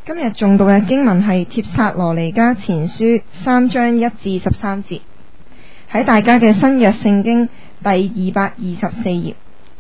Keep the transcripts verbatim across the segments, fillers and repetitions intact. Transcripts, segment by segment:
今日誦讀嘅經文係帖撒羅尼迦前書三章一至十三節，喺大家嘅新約聖經第二百二十四頁。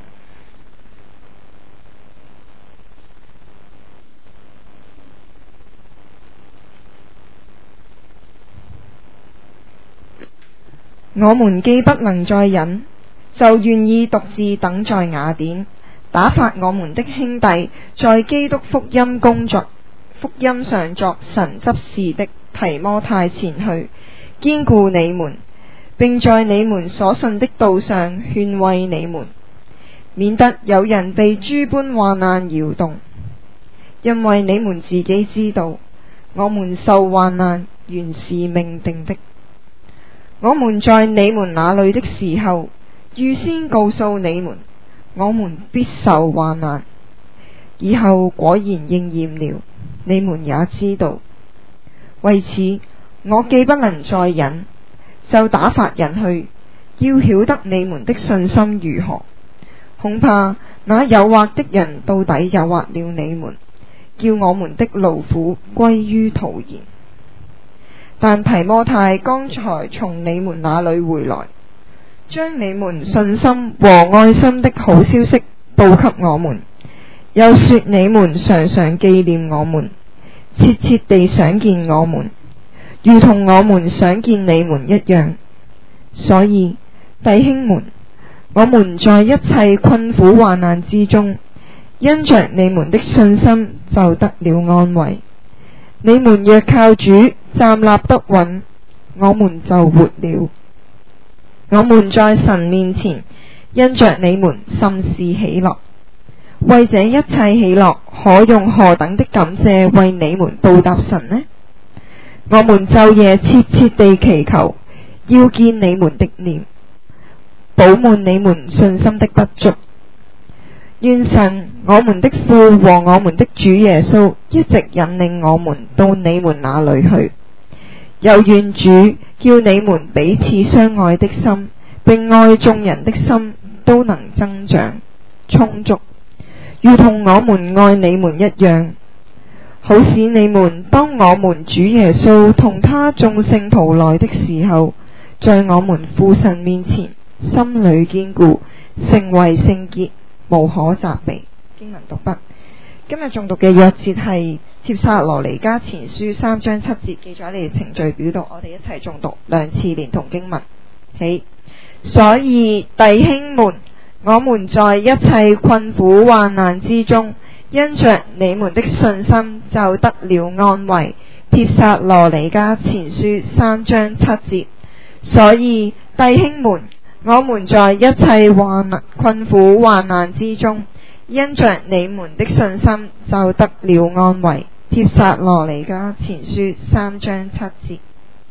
我們既不能再忍，就願意獨自等在雅典，打發我們的兄弟在基督福音工作福音上作神執事的提摩太前去，堅固你們，並在你們所信的道上勸慰你們，免得有人被諸般患難搖動。因為你們自己知道，我們受患難原是命定的。我們在你們那裏的時候，預先告訴你們，我們必受患難。以後果然應驗了，你們也知道。為此，我既不能再忍，就打發人去，要曉得你們的信心如何。恐怕那誘惑的人到底誘惑了你們，叫我們的勞苦歸於徒然。但提摩太剛才從你們那裏回來，將你們信心和愛心的好消息報給我們，又說你們常常紀念我們，切切地想見我們，如同我們想見你們一樣。所以弟兄們，我們在一切困苦患難之中，因着你們的信心就得了安慰。你們若靠主站立得穩，我們就活了。我們在神面前因着你們甚是喜樂，為這一切喜樂可用何等的感謝為你們報答神呢？我們晝夜切切地祈求，要見你們的面，補滿你們信心的不足。願神我們的父和我們的主耶穌一直引領我們到你們那裏去，又願主叫你們彼此相愛的心，並愛眾人的心都能增長充足，如同我們愛你們一樣，好使你們當我們主耶穌同他眾聖徒來的時候，在我們父神面前心裏堅固，成為聖潔，無可責備。經文讀畢。今日誦讀嘅約節係帖撒羅尼迦前書三章七節，記咗你哋程序表度，我哋一齊誦讀兩次連同經文。起，所以弟兄們，我們在一切困苦患難之中，因着你們的信心就得了安慰。帖撒羅尼迦前書三章七節。所以弟兄們，我們在一切患難困苦患難之中，因着你們的信心就得了安慰。帖撒羅尼迦前書三章七節。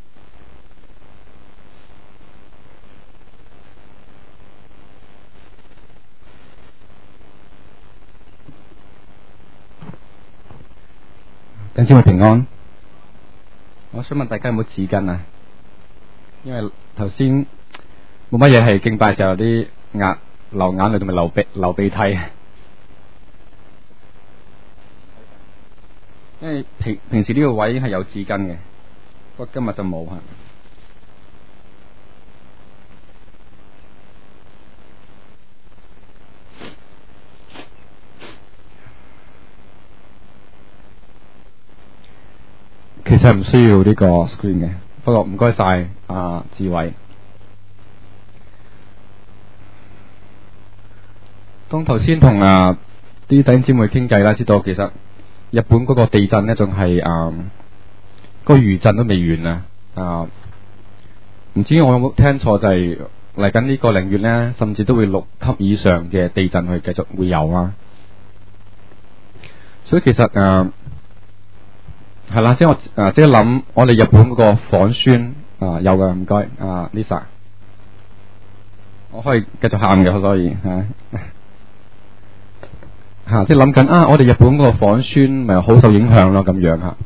弟兄姊妹平安。我想問大家有冇紙巾啊？因為頭先冇乜嘢係敬拜時候有啲眼流眼淚同埋流鼻流鼻涕。因為平平時呢個位係有紙巾嘅，不過今日就冇吓。其實唔需要呢個 screen 嘅，不過唔該晒阿志偉。當頭先同啊啲弟兄姊妹傾偈啦，知道其實日本嗰個地震呢，仲係啊嗰個餘震都未完啊！啊，唔知我有冇聽錯，就係嚟緊呢個零月呢，甚至都會六級以上嘅地震去繼續會有啊！所以其實啊係啦，即係我啊即係諗，我哋日本嗰個房宣啊有㗎，唔該啊 Lisa， 我可以繼續喊嘅，所以吓。吓、啊，即係諗緊啊！我哋日本嗰個房宣咪好受影響咯，咁樣吓。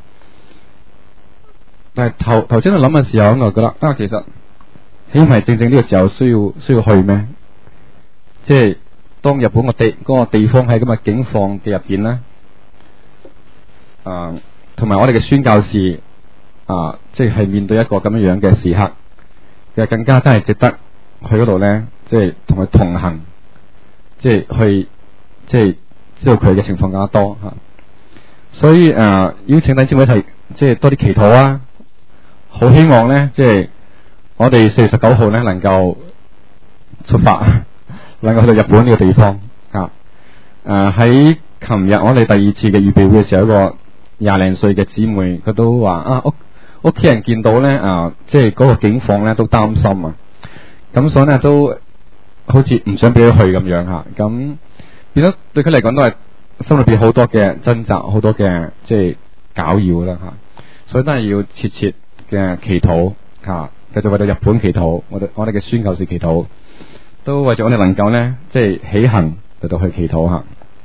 但係頭頭先我諗嘅時候，我就覺得啊，其實豈唔係正正呢個時候需要需要去咩？即係當日本個地嗰、嗰個地方喺咁嘅境況嘅入邊咧，啊， 同埋我哋嘅宣教士啊，即係面對一個咁樣樣嘅時刻，其實更加真係值得去嗰度咧，即係同佢同行，即係去即係知道佢嘅情況更加多吓。所以誒、呃，邀請弟兄姊妹一齊即係多啲祈禱啊！好希望咧，即係我哋四月十九號咧能夠出發，能夠去到日本呢個地方啊！誒喺琴日我哋第二次嘅預備會嘅時候，一個廿零歲嘅姊妹，佢都話啊屋屋企人見到咧啊，即係嗰個境況咧都擔心啊，咁所以咧都好似唔想俾佢去咁樣吓，咁變咗對佢嚟講都係心裏邊好多嘅掙扎，好多嘅即係攪擾啦吓，所以都係要切切嘅祈禱吓，繼續為到日本祈禱，我哋我哋嘅宣教士祈禱，都為咗我哋能夠咧即係起行嚟到去祈禱吓。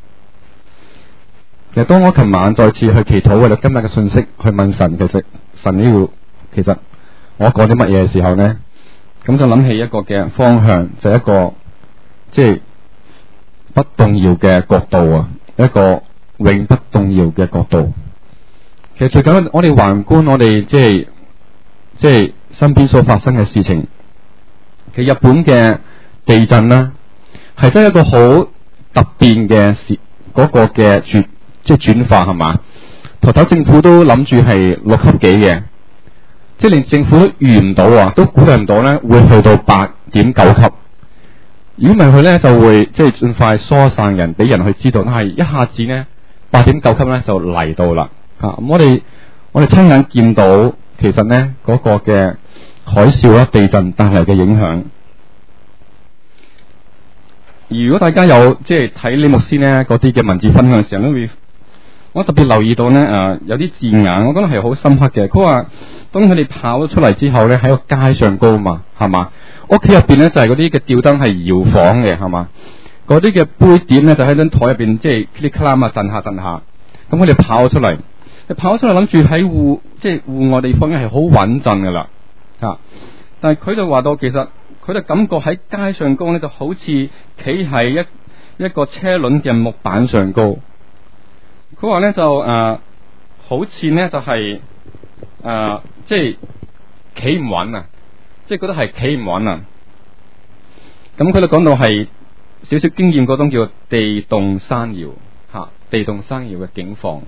其實當我琴晚再次去祈禱為咗今日嘅信息去問神，其實神呢度其實我講啲乜嘢嘅時候咧，咁就諗起一個嘅方向，就係一個即係不動搖嘅國度啊，一個永不動搖嘅國度。其實最緊我哋環觀我哋即係即係身邊所發生嘅事情，其實日本嘅地震啦，係真係一個好突變嘅事，嗰個嘅轉即係轉化係嘛？頭頭政府都諗住係六級幾嘅，即係連政府都預唔到啊，都估計唔到咧會去到八點九級。如果唔係佢咧，就會即係盡快疏散人，俾人去知道。但係一下子咧八點九級咧就嚟到啦嚇。咁、啊、我哋我哋親眼見到，其實咧嗰、嗰個嘅海嘯啦、地震帶嚟嘅影響。而如果大家有即係睇李牧師咧嗰啲嘅文字分享嘅時候，都會我特別留意到咧誒、呃、有啲字眼，我覺得係好深刻嘅。佢話當佢哋跑咗出嚟之後咧，喺個街上高嘛，係嘛？屋企入邊咧就係嗰啲嘅吊燈係搖晃嘅，係嘛？嗰啲嘅杯碟咧就喺張台入邊，即係噼里咔啦啊震下震下。咁佢哋跑咗出嚟，跑咗出嚟諗住喺戶即係戶外地方咧係好穩陣噶啦嚇。但係佢就話到其實佢就感覺喺街上高咧就好似企喺一一個車輪嘅木板上高。佢話咧就誒、呃、好似咧就係、是、誒、呃、即係企唔穩啊，即係覺得係企唔穩啊。咁佢就講到係少少經驗嗰種叫地動山搖吓，地動山搖嘅境況。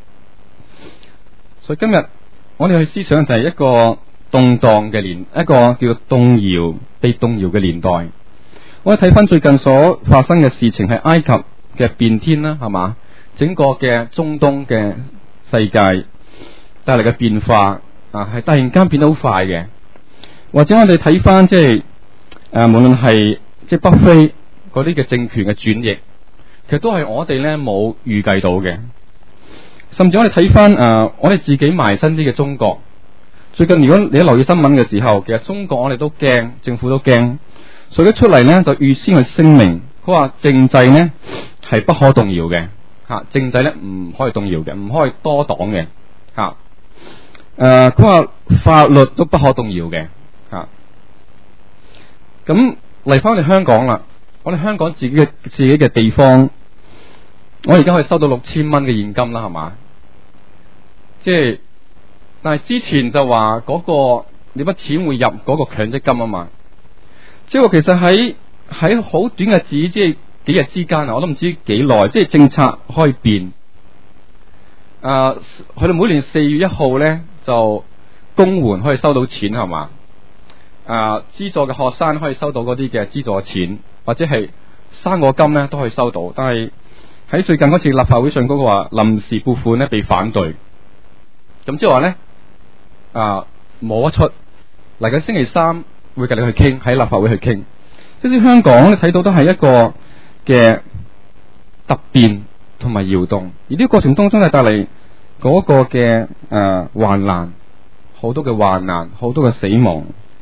所以今日我哋去思想就係一個動盪嘅年，一個叫動搖、被動搖嘅年代。我哋睇翻最近所發生嘅事情係埃及嘅變天啦，係嘛？整個嘅中東嘅世界帶嚟嘅變化啊，係突然間變得好快嘅。或者我哋睇翻即係誒、呃，無論係即係北非嗰啲嘅政權嘅轉譯，其實都係我哋咧冇預計到嘅。甚至我哋睇翻誒，我哋自己埋身啲嘅中國，最近如果你留意新聞嘅時候，其實中國我哋都驚，政府都驚，所以一出嚟咧就預先去聲明，佢話政制咧係不可動搖嘅。吓、啊，政制咧唔可以動搖嘅，唔可以多黨嘅。吓、啊，誒，佢話法律都不可動搖嘅。吓、啊，咁嚟翻我哋香港啦，我哋香港自己嘅自己嘅地方，我而家可以收到六千蚊嘅現金啦，係嘛？即係，但係之前就話嗰、嗰個你筆錢會入嗰個強積金啊嘛。即係話其實喺喺好短嘅日子，即係。幾日之間啊，我都唔知幾耐，即係政策可以變。啊、呃，去到每年四月一號咧，就公援可以收到錢係嘛？啊、呃，資助嘅學生可以收到嗰啲嘅資助嘅錢，或者係生果金咧都可以收到。但係喺最近嗰次立法會上嗰個話臨時撥款咧被反對，咁即係話咧啊冇得出。嚟緊星期三會繼續去傾，喺立法會去傾。即係香港你睇到都係一個嘅突變同埋搖動，而呢個過程當中係帶嚟嗰個嘅誒、呃、患難，好多嘅患難，好多嘅死亡。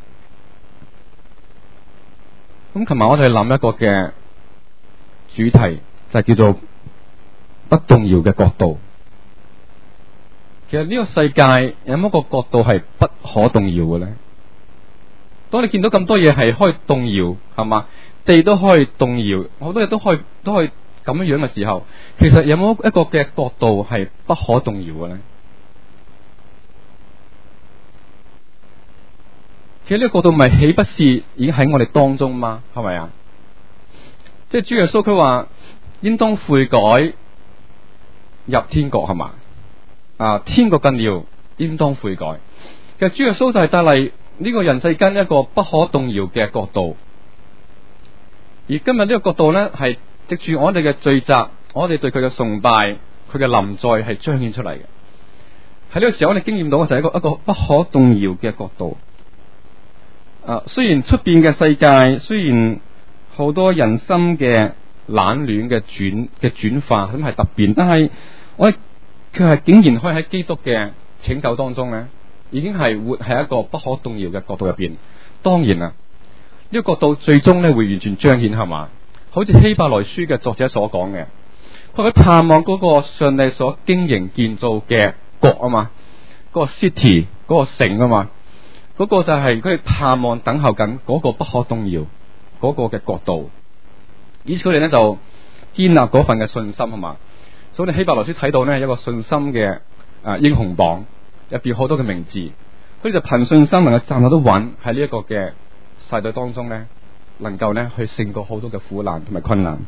咁琴晚我哋諗一個嘅主題就係叫做不動搖嘅國度。其實呢個世界有冇一個國度係不可動搖嘅咧？當你見到咁多嘢係可以動搖，係嘛？地都可以動搖，好多嘢都可以都可以咁樣樣嘅時候，其實有冇一個嘅國度係不可動搖嘅咧？ 其實呢個國度咪豈不是已經喺我哋當中嗎？係咪啊？即係主耶穌佢話應當悔改入天國，係嘛？啊，天國近了，應當悔改。其實主耶穌就係帶嚟呢個人世間一個不可動搖嘅國度，而今日呢個國度呢，係藉住我哋嘅聚集，我哋對佢嘅崇拜，佢嘅臨在係彰顯出嚟嘅。喺呢個時候，我哋經驗到嘅就係一個一個不可動搖嘅國度。啊，雖然出邊嘅世界，雖然好多人心嘅冷暖嘅轉嘅轉化咁係突變，但係我哋佢係竟然可以喺基督嘅拯救當中呢，已經係活喺一個不可動搖嘅國度入邊。當然啦，呢、這個國度最終咧會完全彰顯，係嘛？好似希伯來書嘅作者所講嘅，佢佢盼望嗰個上帝所經營建造嘅國啊嘛，嗰、那個 city 嗰個城啊嘛，嗰、那個就係佢哋盼望等候緊嗰個不可動搖嗰個嘅國度，以此佢哋咧就建立嗰份嘅信心，係嘛？所以你希伯來書睇到呢，有一個信心嘅啊英雄榜入邊好多嘅名字，佢哋就憑信心能夠站得都穩喺呢一個嘅世代當中呢，能夠呢去勝過好多嘅苦難同埋困難。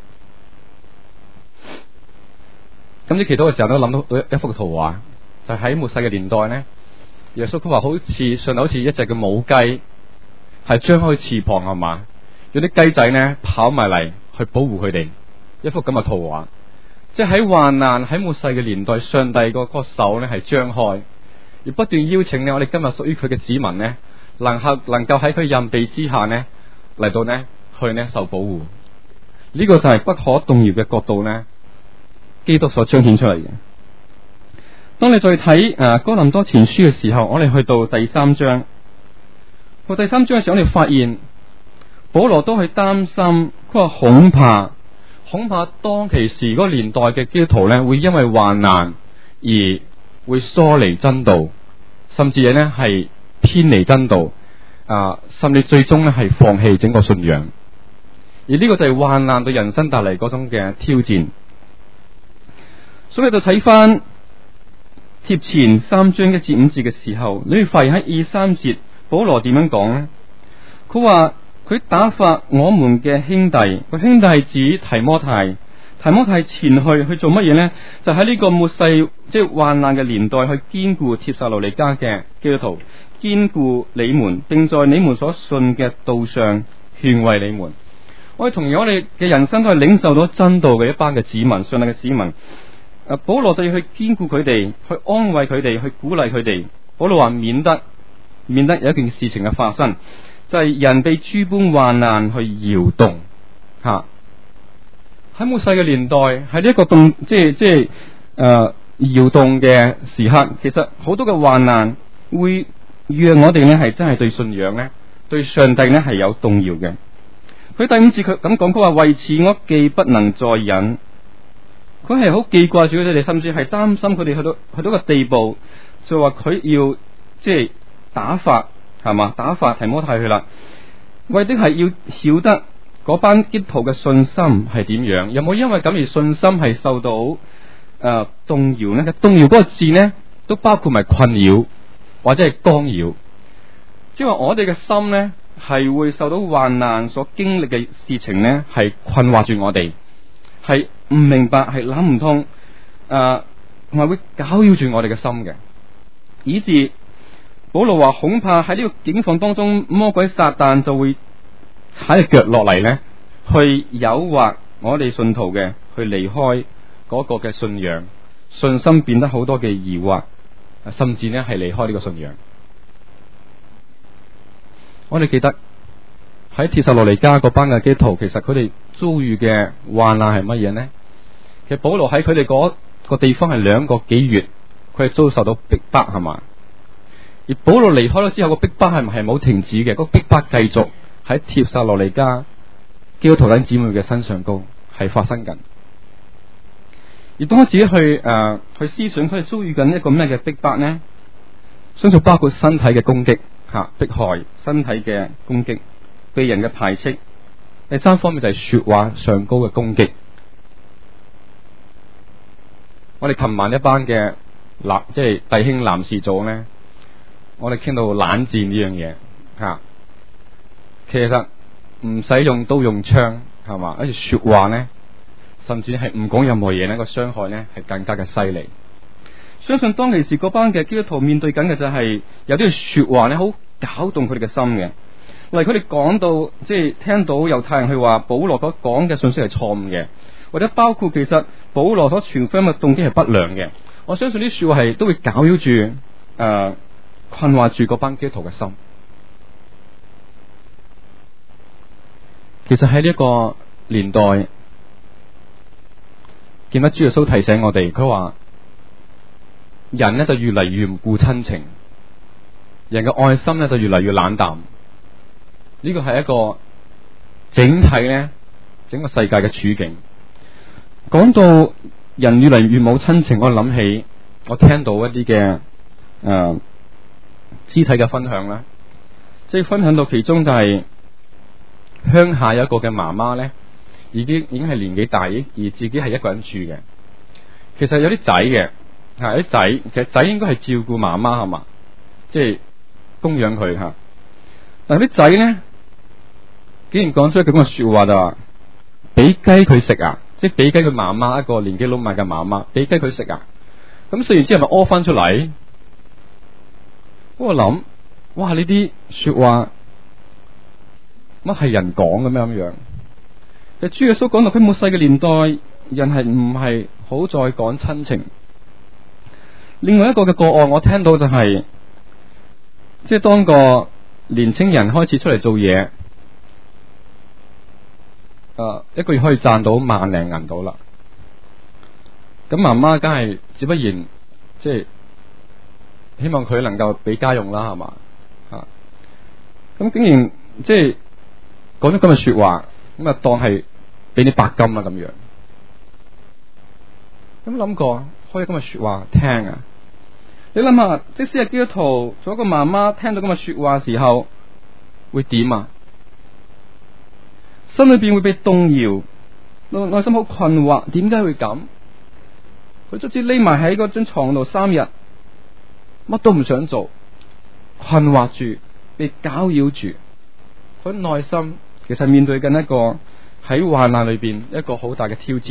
咁你祈禱嘅時候都諗到一幅圖畫，就喺、是、末世嘅年代呢，耶穌佢話好似上頭好似一隻嘅母雞，係張開翅膀，係嘛？有啲雞仔呢跑埋嚟去保護佢哋，一幅咁嘅圖畫。即係喺患難喺末世嘅年代，上帝個個手呢係張開，而不斷邀請呢我哋今日屬於佢嘅子民呢，能夠能夠喺佢蔭庇之下呢嚟到呢去呢受保護。呢、這個就係不可動搖嘅國度呢，基督所彰顯出嚟嘅。當你再睇誒哥林多前書嘅時候，我哋去到第三章，到第三章嘅時候，我哋發現保羅都係擔心，佢話恐怕。恐怕當其時嗰個年代嘅基督徒咧，會因為患難而會疏離真道，甚至咧係偏離真道，啊，甚至最終咧係放棄整個信仰。而呢個就係患難對人生帶嚟嗰種嘅挑戰。所以就睇翻貼前三章一至五節嘅時候，你會發現喺二三節保羅點樣講呢？佢話。佢打發我們嘅兄弟，個兄弟係指提摩太，提摩太前去去做乜嘢呢？就喺呢個末世即係患難嘅年代，去堅固帖撒羅尼迦嘅基督徒，堅固你們，並在你們所信嘅道上勸慰你們。我哋同樣我哋嘅人生都係領受到真道嘅一班嘅子民，上帝嘅子民。誒，保羅就要去堅固佢哋，去安慰佢哋，去鼓勵佢哋。保羅話免得免得有一件事情嘅發生。就係人被諸般患難去搖動，吓喺末世嘅年代，喺呢一個動即係即係誒搖動嘅時刻，其實好多嘅患難會讓我哋咧係真係對信仰咧，對上帝咧係有動搖嘅。佢第五節佢咁講，佢話為此我既不能再忍，佢係好記掛住佢哋，甚至係擔心佢哋去到去到個地步，就話佢要即係打發。係嘛？打發提摩太去啦，為的係要曉得嗰班基督徒嘅信心係點樣，有冇因為咁而信心係受到誒、呃、動搖呢？動搖嗰個字呢，都包括埋困擾或者係干擾，即係話我哋嘅心呢，係會受到患難所經歷嘅事情呢，係困惑住我哋，係唔明白，係諗唔通，誒、呃，同埋會攪擾住我哋嘅心嘅，以致。保羅話恐怕喺呢個境況當中，魔鬼撒旦就會踩隻腳落嚟呢，去誘惑我哋信徒嘅去離開嗰個嘅信仰，信心變得好多嘅疑惑，甚至呢係離開呢個信仰。我哋記得喺帖撒羅尼迦嗰班嘅基督徒，其實佢哋遭遇嘅患難係乜嘢呢？其實保羅喺佢哋嗰個地方係兩個幾月，佢係遭受到逼迫，係嘛？而保羅離開咗之後，個逼迫係唔係冇停止嘅？個逼迫繼續喺帖撒羅尼迦基督徒弟兄姊妹嘅身上高係發生緊。而當我自己去誒、呃、去思想，佢哋遭遇緊一個咩嘅逼迫呢？相信包括身體嘅攻擊吓、迫害、身體嘅攻擊、被人嘅排斥。第三方面就係說話上高嘅攻擊。我哋琴晚一班嘅男即係弟兄男士組呢。我哋傾到冷戰呢樣嘢， 吓、啊，其實唔使用刀用槍係嘛，跟住說話呢，甚至係唔講任何嘢呢，個傷害呢係更加嘅犀利。相信當其時嗰班嘅基督徒面對緊嘅就係有啲說話呢，好攪動佢哋嘅心嘅。例如佢哋講到即係聽到猶太人去話保羅所講嘅信息係錯誤嘅，或者包括其實保羅所傳福音嘅動機係不良嘅。我相信呢啲說話係都會攪擾住誒、呃、困惑住嗰班基督徒嘅心。其實喺呢一個年代，見得主耶穌提醒我哋，佢話人呢就越嚟越唔顧親情，人嘅愛心呢就越嚟越冷淡。呢個係一個整體呢整個世界嘅處境。講到人越嚟越冇親情，我諗起我聽到一啲嘅誒肢體嘅分享啦，即係分享到其中就係鄉下有一個嘅媽媽呢，已經已經係年紀大，而自己係一個人住嘅。其實有啲仔嘅，係有啲仔，其實仔應該係照顧媽媽係嘛，即係供養佢吓。但係啲仔呢，竟然講出一句咁嘅說話就話：俾雞佢食啊！即係俾雞佢媽媽，一個年紀老邁嘅媽媽，俾雞佢食啊！咁食完之後咪屙翻出嚟。我諗，哇！呢啲說話乜係人講嘅咩咁樣？其實主耶穌講到佢末世嘅年代，人係唔係好再講親情。另外一個嘅個案，我聽到就係、是，即係當個年青人開始出嚟做嘢。誒、呃，一個月可以賺到萬零銀到啦。咁媽媽梗係自不然，即係希望佢能夠俾家用啦，係嘛吓。咁、啊、竟然即係講咗咁嘅說話，咁啊當係俾你白金啦咁樣。咁諗過可以咁嘅說話聽啊？你諗下，即使係基督徒做一個媽媽，聽到咁嘅說話時候，會點啊？心裏邊會被動搖，內內心好困惑，點解會咁？佢卒之匿埋喺嗰張床度三日，乜都唔想做，困惑住，被攪擾住。佢內心其實面對緊一個喺患難裏邊一個好大嘅挑戰。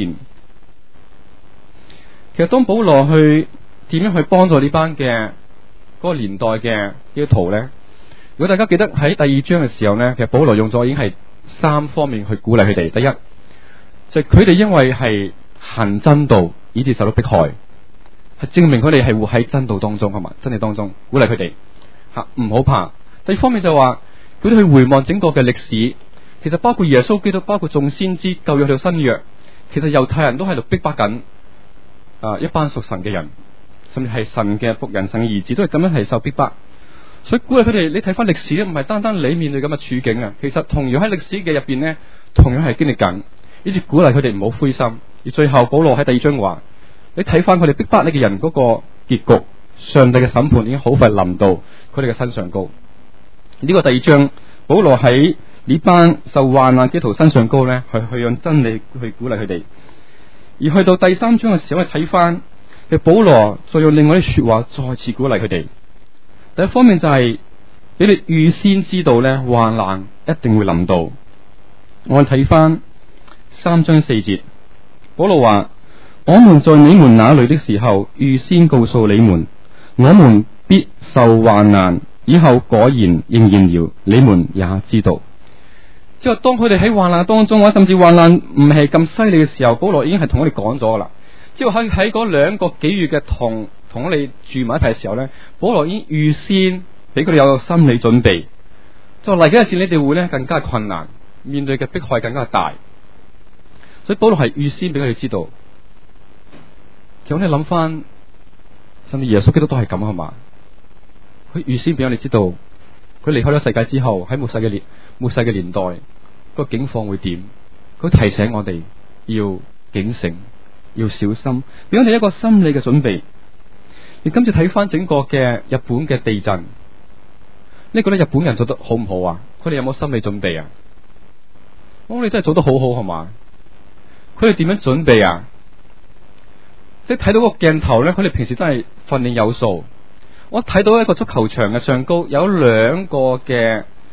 其實當保羅去點樣去幫助呢班嘅嗰個年代嘅基督徒呢？如果大家記得喺第二章嘅時候呢，其實保羅用咗已經係三方面去鼓勵佢哋。第一，就係佢哋因為係行真道，以致受到迫害，係證明佢哋係活喺真道當中，係嘛，真理當中，鼓勵佢哋吓唔好怕。第二方面就話佢哋去回望整個嘅歷史，其實包括耶穌基督，包括眾先知，舊約到新約，其實猶太人都喺度逼迫緊啊一班屬神嘅人，甚至係神嘅僕人、神嘅兒子，都係咁樣係受逼迫。所以鼓勵佢哋，你睇翻歷史咧，唔係單單你面對咁嘅處境啊，其實同樣喺歷史嘅入邊呢，同樣係經歷緊，以至鼓勵佢哋唔好灰心。而最後保羅喺第二章話，你睇翻佢哋逼迫你嘅人嗰個結局，上帝嘅審判已經好快臨到佢哋嘅身上高。呢、這個第二章，保羅喺呢班受患難基督徒身上高呢，去去用真理去鼓勵佢哋。而去到第三章嘅時候，我哋睇翻，其實保羅再用另外啲說話再次鼓勵佢哋。第一方面就係俾你預先知道咧，患難一定會臨到。我哋睇翻三章四節，保羅話：我們在你們那裏的時候，預先告訴你們，我們必受患難，以後果然應驗了，你們也知道。即係當佢哋喺患難當中，或者甚至患難唔係咁犀利嘅時候，保羅已經係同我哋講咗啦。即係喺喺嗰兩個幾月嘅同同我哋住埋一齊嘅時候咧，保羅已經預先俾佢哋有個心理準備，就嚟緊日子你哋會咧更加困難，面對嘅迫害更加大，所以保羅係預先俾佢哋知道。其實你諗翻，甚至耶穌基督都係咁係嘛？佢預先俾我哋知道，佢離開咗世界之後喺末世嘅年末世嘅年代，個境況會點？佢提醒我哋要警醒，要小心，俾我哋一個心理嘅準備。你今次睇翻整個嘅日本嘅地震，你覺得日本人做得好唔好啊？佢哋有冇心理準備啊？我哋真係做得好好係嘛？佢哋點樣準備啊？即係睇到個鏡頭咧，佢哋平時真係訓練有素。我睇到一個足球場嘅上高有兩個嘅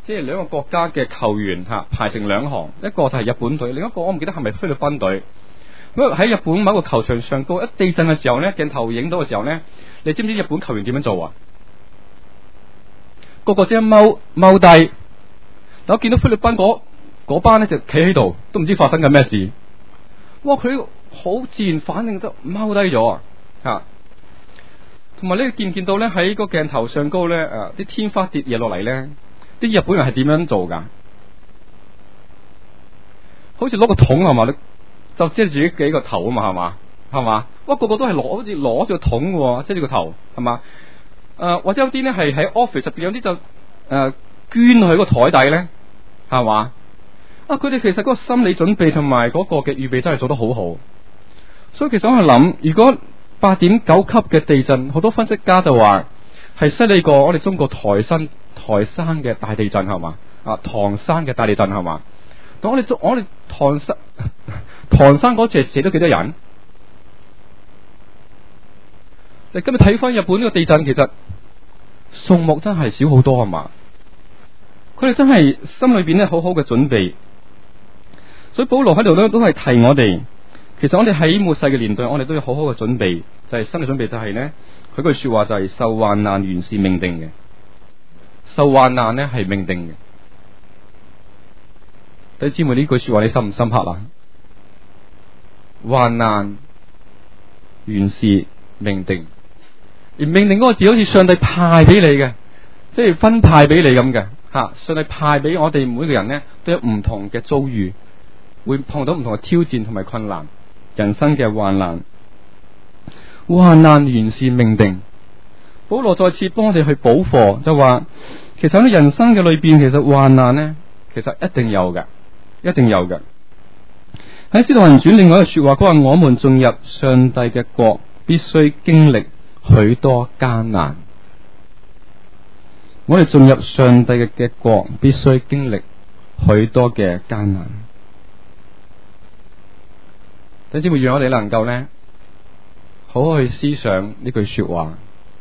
即係兩個國家嘅球員吓排成兩行，一個就係日本隊，另一個我唔記得係咪菲律賓隊。咁喺日本某個球場上高一地震嘅時候呢，鏡頭影到嘅時候呢，你知唔知日本球員點樣做啊？個個即係踎踎低，但我見到菲律賓嗰嗰班呢，就企喺度，都唔知發生緊咩事。哇！佢好自然反應就踎低咗啊！吓，同埋呢見唔見到呢？喺個鏡頭上高呢，誒、啊，啲天花跌嘢落嚟呢，啲日本人係點樣做噶？好似攞個桶係嘛，你就遮住自己幾個頭啊嘛，係嘛，係嘛？哇！個個都係攞好似攞住個桶嘅，遮住個頭，係嘛？誒、呃，或者有啲呢係喺 office 入邊，有啲就誒、呃、捐去個台底咧，係嘛？啊，佢哋其實嗰個心理準備同埋嗰個嘅預備真係做得好好。所以其實我係諗，如果八點九級嘅地震，好多分析家就話係犀利過我哋中國台山台山嘅大地震，係嘛？啊，唐山嘅大地震，係嘛？但我哋我哋唐山唐山嗰次死咗幾多人？你今日睇翻日本呢個地震，其實數目真係少好多，係嘛？佢哋真係心裏邊咧好好嘅準備，所以保羅喺度咧都係提我哋，其實我哋喺末世嘅年代，我哋都要好好嘅準備，就係、是、心理準備就係呢，佢句說話就係受患難原是命定嘅，受患難呢係命定嘅。弟兄姊妹，呢句說話你深唔深刻啊？患難原是命定，而命定嗰個字好似上帝派俾你嘅，即係分派俾你咁嘅吓。上帝派俾我哋每個人呢，都有唔同嘅遭遇，會碰到唔同嘅挑戰同埋困難，人生嘅患難。患難原是命定。保羅再次幫我哋去補課，就話其實喺人生嘅裏邊，其實患難呢，其實一定有嘅。一定有嘅。喺《使徒行傳》另外一個說話，佢話我們進入上帝嘅國，必須經歷許多艱難。我哋進入上帝嘅嘅國，必須經歷許多嘅艱難。等之會讓我哋能夠呢，好好去思想呢句說話。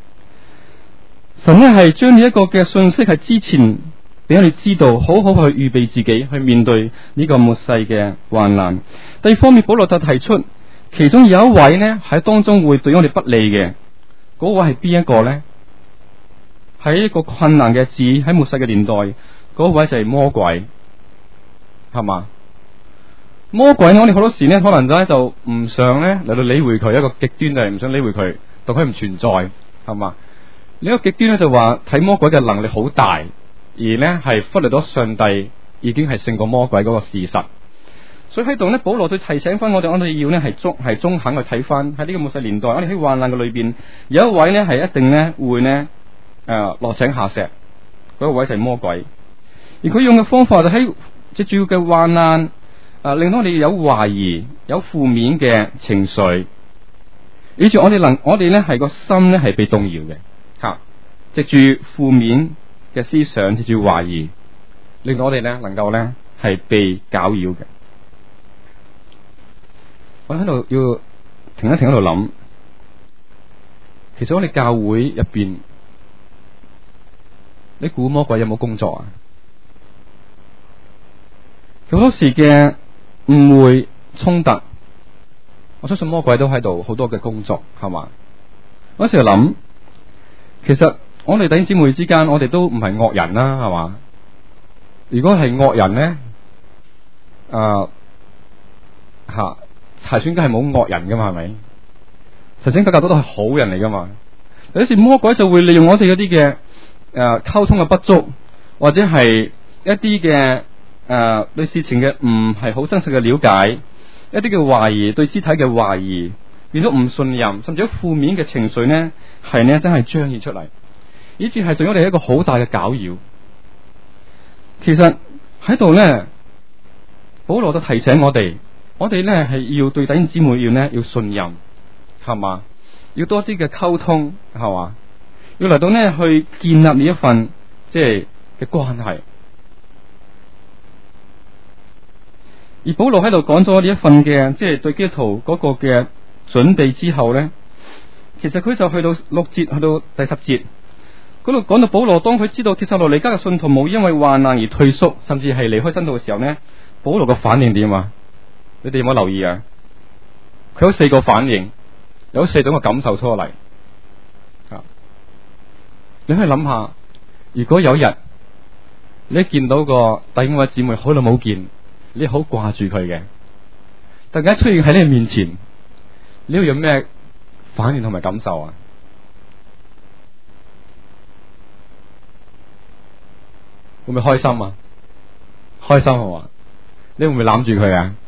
神呢係將呢一個嘅信息係之前。俾我哋知道，好好去預備自己去面對呢個末世嘅患難。第二方面，保羅就提出，其中有一位呢喺當中會對我哋不利嘅，嗰位係邊一個呢？喺一個困難嘅字喺末世嘅年代，嗰位就係魔鬼，係嘛？魔鬼我哋好多時呢，可能咧就唔想咧嚟到理會佢，一個極端就係唔想理會佢，當佢唔存在，係嘛？另一個極端咧就話睇魔鬼嘅能力好大。而呢係忽略咗上帝已經係勝過魔鬼嗰個事實，所以喺度呢，保羅就提醒翻我哋，我哋要呢係中係中肯去睇翻喺呢個末世年代，我哋喺患難嘅裏邊有一位呢係一定呢會呢誒、呃、落井下石，嗰、那個位就係魔鬼，而佢用嘅方法就喺即主要嘅患難誒、呃，令到我哋有懷疑、有負面嘅情緒，以至我哋能我哋呢係個心呢係被動搖嘅吓，藉住負面嘅思想，接住懷疑，令到我哋咧能夠咧係被攪擾嘅。我喺度要停一停喺度諗，其實我哋教會入邊，你估魔鬼有冇工作啊？好多時嘅誤會衝突，我相信魔鬼都喺度好多嘅工作，係嘛？我有時諗，其實。我哋弟兄姊妹之間，我哋都唔係惡人啦，係嘛？如果係惡人咧，啊吓，查選梗係冇惡人噶嘛，係咪？查選格格都都係好人嚟噶嘛？有時魔鬼就會利用我哋嗰啲嘅誒溝通嘅不足，或者係一啲嘅誒對事情嘅唔係好真實嘅了解，一啲嘅懷疑，對肢體嘅懷疑，變咗唔信任，甚至有負面嘅情緒呢，係呢真係彰顯出嚟。以至係對我哋一個好大嘅攪擾。其實喺度呢，保羅就提醒我哋，我哋呢係要對弟兄姊妹要呢要信任，係嘛？要多啲嘅溝通，係嘛？要嚟到呢去建立呢一份即係嘅關係。而保羅喺度講咗呢一份嘅即係對基督徒嗰個嘅準備之後呢，其實佢就去到六節，去到第十節。 嗰度講到保羅當佢知道帖撒羅尼迦嘅信徒冇因為患難而退縮，甚至係離開真道嘅時候呢，保羅嘅反應點啊？你哋有冇留意啊？佢有四個反應，有四種嘅感受出嚟。啊，你可以諗下，如果有一日你見到個弟兄或者姊妹好耐冇見，你好掛住佢嘅，突然間出現喺你面前，你會有咩反應同埋感受啊？會唔會開心啊？開心係嘛？你會唔會攬住佢啊？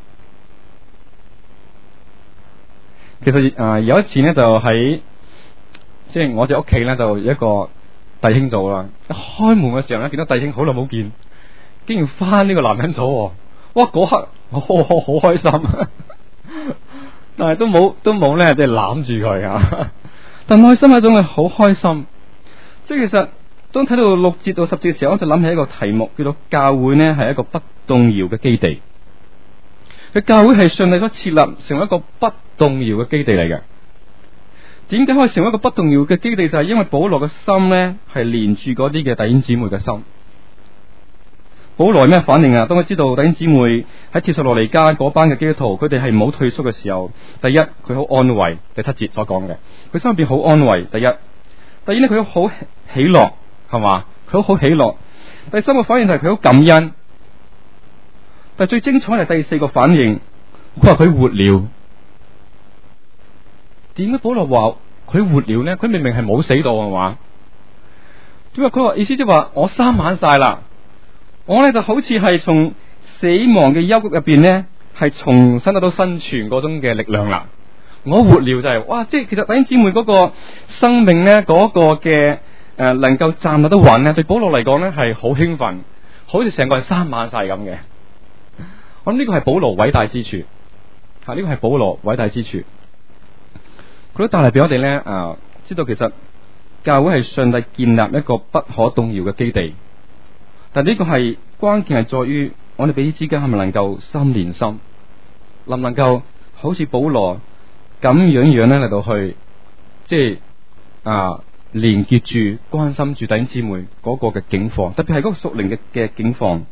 其實誒、呃、有一次呢，就喺即係我哋屋企咧，就有一個弟兄組啦。一開門嘅時候咧，見到弟兄好耐冇見，竟然翻呢個男人組，哇！嗰刻我好開心，但係都冇都冇咧，即係攬住佢啊！但內心係一種係好開心。即係其實當睇到六節到十節嘅時候，我就諗起一個題目，叫做教會呢係一個不動搖嘅基地。佢教會係上帝所設立，成為一個不動搖嘅基地嚟嘅。點解可以成為一個不動搖嘅基地？就係、是、因為保羅嘅心呢係連住嗰啲嘅弟兄姊妹嘅心。保羅咩反應啊？當佢知道弟兄姊妹喺帖撒羅尼迦嗰班嘅基督徒，佢哋係冇退縮嘅時候，第一佢好安慰，第七節所講嘅，佢心入邊好安慰。第一，第二呢，佢好喜樂，係嘛？佢好喜樂。第三個反應就係佢好感恩。但係最精彩係第四個反應，佢話佢活了。點解保羅話佢活了呢？佢明明係冇死到，係嘛？點解佢話意思即係話我生猛晒啦？我呢就好似係從死亡嘅幽谷入邊呢，係重新得到生存嗰種嘅力量啦。我活了就係、是、哇，即係其實弟兄姊妹嗰個生命呢，嗰、那個嘅誒、呃、能夠站立得穩呢，對保羅嚟講呢係好興奮，好似成個係生猛晒咁嘅。我諗呢個係保羅偉大之處，吓、這、呢個係保羅偉大之處。佢都帶嚟俾我哋咧，啊、呃，知道其實教會係上帝建立一個不可動搖嘅基地。但呢個係關鍵係在於我哋彼此之間係咪能夠心連心，能唔能夠好似保羅咁樣樣咧嚟到去，即係啊連結住、關心住弟兄姊妹嗰個嘅境況，特別係嗰個屬靈嘅嘅境況。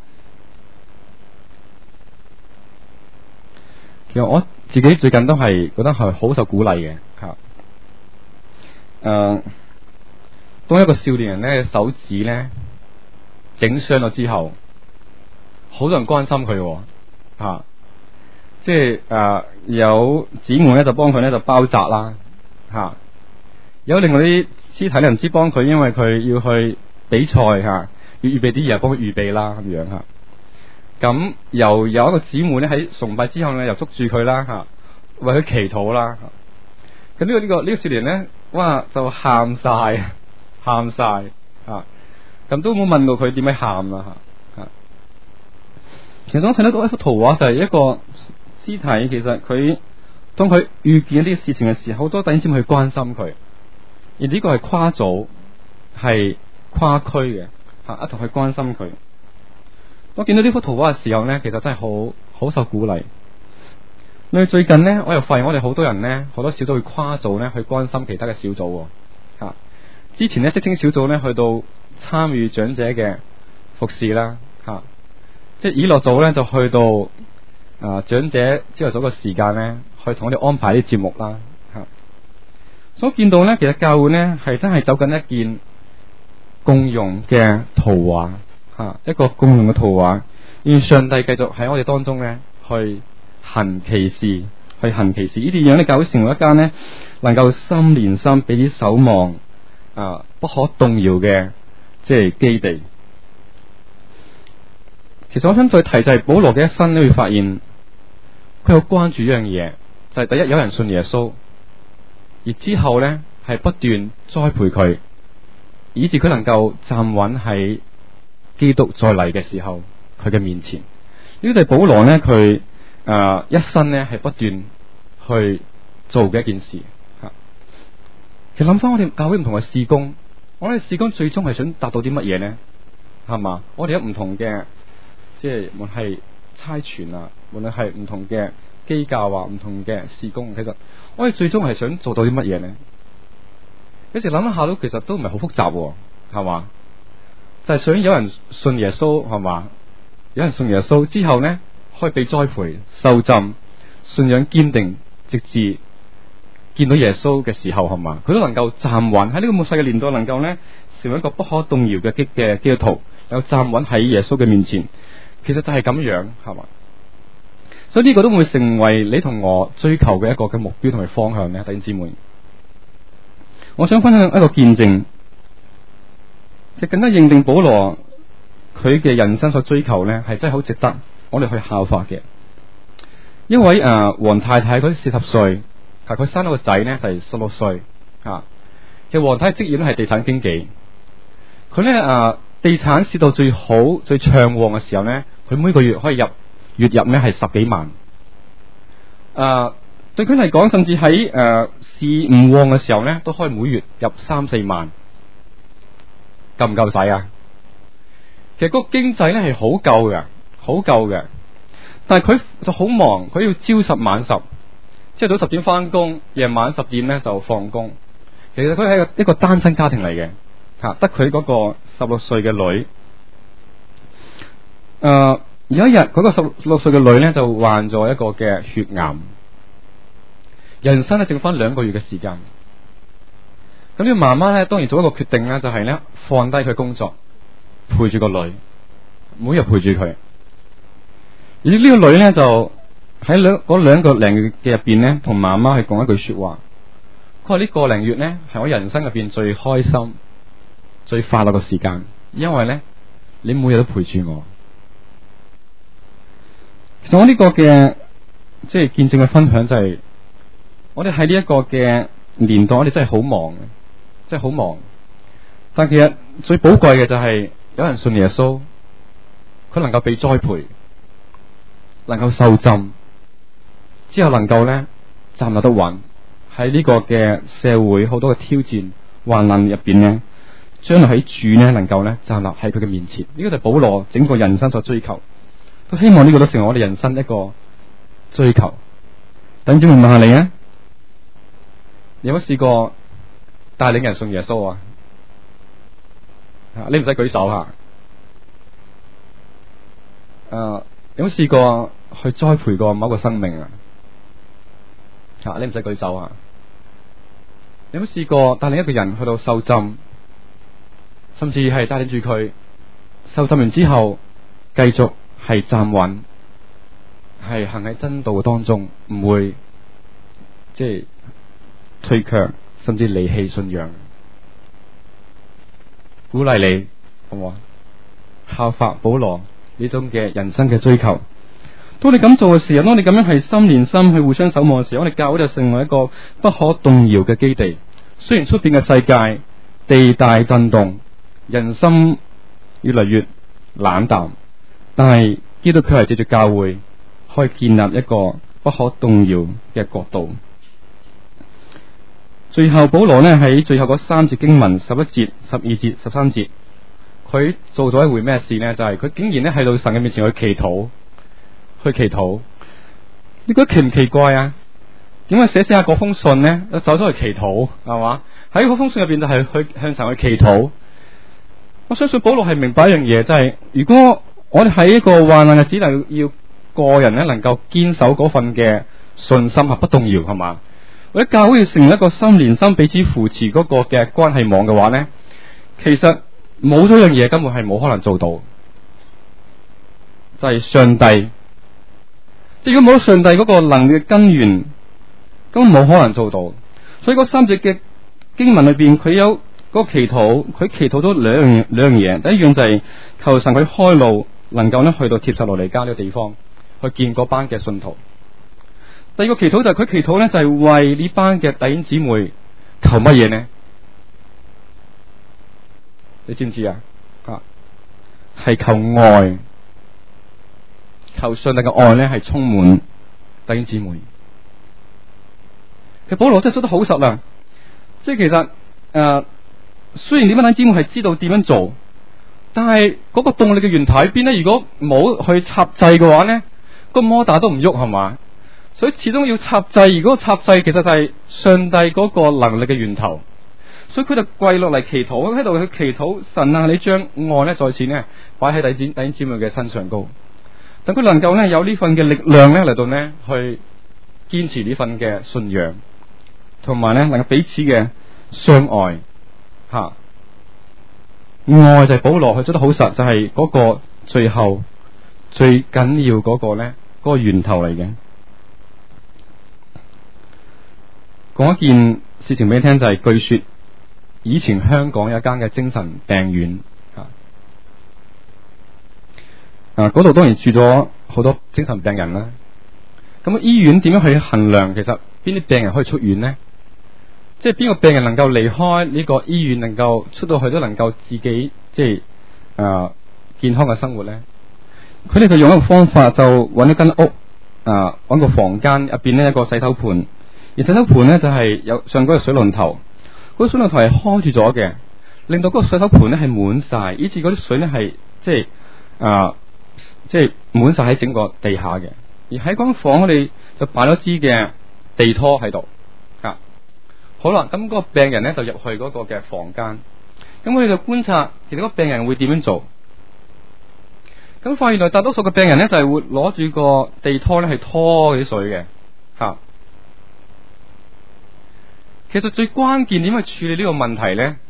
其實我自己最近都係覺得係好受鼓勵嘅吓。誒、呃，當一個少年人咧手指咧整傷咗之後，好多人關心佢吓、啊，即係誒、呃、有姊妹咧就幫佢咧就包紮啦吓、啊，有另外啲肢體人唔知幫佢，因為佢要去比賽吓、啊，要預備啲嘢幫佢預備啦咁樣吓。咁又有一個姊妹咧喺崇拜之後咧，又捉住佢啦吓，為佢祈禱啦。咁呢個呢個呢個少年咧，哇就喊晒，喊晒啊！咁都冇問到佢點樣喊啦吓。其實我睇到一幅圖畫就係一個屍體，其實佢當佢遇見一啲事情嘅時候，好多弟兄姊妹去關心佢，而呢個係跨組，係跨區嘅吓，一同去關心佢。我見到呢幅圖畫嘅時候呢，其實真係好好受鼓勵。因為最近呢，我又發現我哋好多人呢，好多小組去跨組呢，去關心其他嘅小組吓、啊。之前呢，職青小組呢，去到參與長者嘅服侍啦吓、啊，即係以樂組呢，就去到啊長者朝頭早嘅時間呢，去同我哋安排啲節目啦吓。所以見到呢，其實教會呢，係真係走緊一件共融嘅圖畫。啊！一個共同嘅圖畫，願上帝繼續喺我哋當中咧，去行奇事，去行奇事。呢啲樣咧，教會成為一間咧，能夠心連心、彼此守望啊，不可動搖嘅即係基地。其實我想再提就係保羅嘅一生，你會發現佢好關注一樣嘢，就係、是、第一有人信耶穌，而之後咧係不斷栽培佢，以致佢能夠站穩喺基督再嚟嘅時候，佢嘅面前，呢個就係保羅呢，佢誒、呃、一生呢係不斷去做嘅一件事吓。其實諗翻我哋教會唔同嘅事工，我哋事工最終係想達到啲乜嘢呢？係嘛？我哋有唔同嘅，即係無論係差傳啊，無論係唔同嘅基教啊，唔同嘅事工，其實我哋最終係想做到啲乜嘢呢？ 一直諗一下都其實都唔係好複雜，係嘛？就係、是、想有人信耶穌，係嘛？有人信耶穌之後呢，可以被栽培、受浸、信仰堅定，直至見到耶穌嘅時候，係嘛？佢都能夠站穩喺呢個末世嘅年代，能夠呢成為一個不可動搖嘅基嘅基督徒，有站穩喺耶穌嘅面前。其實就係咁樣，係嘛？所以呢個都會成為你同我追求嘅一個嘅目標同埋方向呢，弟兄姊妹。我想分享一個見證，就更加認定保羅佢嘅人生所追求呢，係真係好值得我哋去效法嘅。一位誒黃太太，佢四十歲，但佢生咗個仔呢，就係十六歲吓。其實黃太太職業咧係地產經紀，佢呢誒地產市道最好最暢旺嘅時候呢，佢每個月可以入月入呢係十幾萬。誒、呃，對佢嚟講，甚至喺誒市唔旺嘅時候呢，都可以每月入三四萬，夠唔夠使啊？其實嗰個經濟呢係好夠嘅，好夠嘅。但係佢就好忙，佢要朝十晚十，即係早十點翻工，夜晚十點呢就放工。其實佢係一個一個單親家庭嚟嘅，吓得佢嗰個十六歲嘅女。誒、呃，有一日嗰個十六歲嘅女呢就患咗一個嘅血癌，人生呢剩翻兩個月嘅時間。咁呢個媽媽呢當然做一個決定呢，就係呢放低佢工作，陪住個女，每日陪住佢。而呢個女呢，就喺兩嗰兩個零月嘅入邊呢，同媽媽去講一句說話。佢話呢個零月呢，係我人生入邊最開心、最快樂嘅時間，因為呢，你每日都陪住我。其實我呢個嘅即係見證嘅分享就係、是，我哋喺呢一個嘅年代，我哋真係好忙，真係好忙。但其實最寶貴嘅就係有人信耶穌，佢能夠被栽培。能夠受浸之後，能夠咧站立得穩喺呢個嘅社會好多嘅挑戰患難入邊呢，將來喺主呢能夠咧站立喺佢嘅面前。呢、這個就係保羅整個人生所追求，都希望呢個都成為我哋人生一個追求。等住我問下你啊，有冇試過帶領人信耶穌啊？你唔使舉手吓。誒、uh,，有冇試過去栽培過某個生命啊？吓，你唔使舉手啊！有冇試過帶領一個人去到受浸，甚至係帶領住佢受浸完之後，繼續係站穩，係行喺真道當中，唔會即係退卻，甚至離棄信仰。鼓勵你，好唔好啊？效法保羅呢種嘅人生嘅追求。當你咁做嘅時候，當你咁樣係心連心去互相守望嘅時候，我哋教會就成為一個不可動搖嘅基地。雖然出邊嘅世界地大震動，人心越嚟越冷淡，但係基督佢係借住教會可以建立一個不可動搖嘅國度。最後保羅呢喺最後嗰三節經文，十一節、十二節、十三節，佢做咗一回咩事呢？就係、是、佢竟然咧喺到神嘅面前去祈禱，去祈禱。你覺得奇唔奇怪啊？點解寫寫下嗰封信呢？走咗去祈禱係嘛？喺嗰封信入邊就係去向神去祈禱。我相信保羅係明白一樣嘢，就係、是、如果我哋喺一個患難日子，就要個人咧能夠堅守嗰份嘅信心，係不動搖係嘛？或者教會要成為一個心連心彼此扶持嗰個嘅關係網嘅話呢，其實冇咗樣嘢根本係冇可能做到，就係、是、上帝。即係如果冇咗上帝嗰個能力嘅根源，根本冇可能做到。所以嗰三隻嘅經文裏邊，佢有嗰個祈禱，佢祈禱咗兩樣兩樣嘢。第一樣就係求神佢開路，能夠咧去到帖撒羅尼迦呢個地方去見嗰班嘅信徒。第二個祈禱就係佢祈禱咧，就係為呢班嘅弟兄姊妹求乜嘢呢？你知唔知啊？啊，係求愛，求上帝嘅愛咧係充滿弟兄姊妹。其實保羅真係做得好實啊！即係其實誒、呃，雖然呢班弟兄姊妹係知道點樣做，但係嗰個動力嘅源頭喺邊咧？如果冇去插掣嘅話咧，個摩打都唔喐係嘛？所以始終要插掣。如果插掣其實就係上帝嗰個能力嘅源頭， 所以佢就跪落嚟祈禱，喺度去祈禱神啊，你將愛咧再次咧擺喺弟兄弟兄姊妹嘅身上高，等佢能夠咧有呢份嘅力量咧嚟到咧去堅持呢份嘅信仰，同埋咧能夠彼此嘅相愛吓、啊。愛就係保羅佢做得好實，就係、是、嗰個最後最緊要嗰個咧嗰、那個源頭嚟嘅。講一件事情俾你聽，就係、是、據說以前香港有一間嘅精神病院啊，啊嗰度當然住咗好多精神病人啦。咁醫院點樣去衡量其實邊啲病人可以出院呢？即係邊個病人能夠離開呢個醫院，能夠出到去都能夠自己即係啊健康嘅生活呢？佢哋就用一個方法，就揾一間屋啊，揾個房間入邊呢一個洗手盆，而洗手盆呢就係、是、有上嗰個水龍頭，嗰、那個水龍頭係開住咗嘅，令到嗰個洗手盆呢係滿晒，以至嗰啲水呢係即係啊即係滿晒喺整個地下嘅。而喺間房我哋就擺咗支嘅地拖喺度。好啦，咁嗰個病人咧就入去嗰個嘅房間，咁我哋就觀察，其實嗰個病人會點樣做？咁發現原來大多數嘅病人咧就係會攞住個地拖咧去拖啲水嘅，吓。其實最關鍵點去處理呢個問題咧，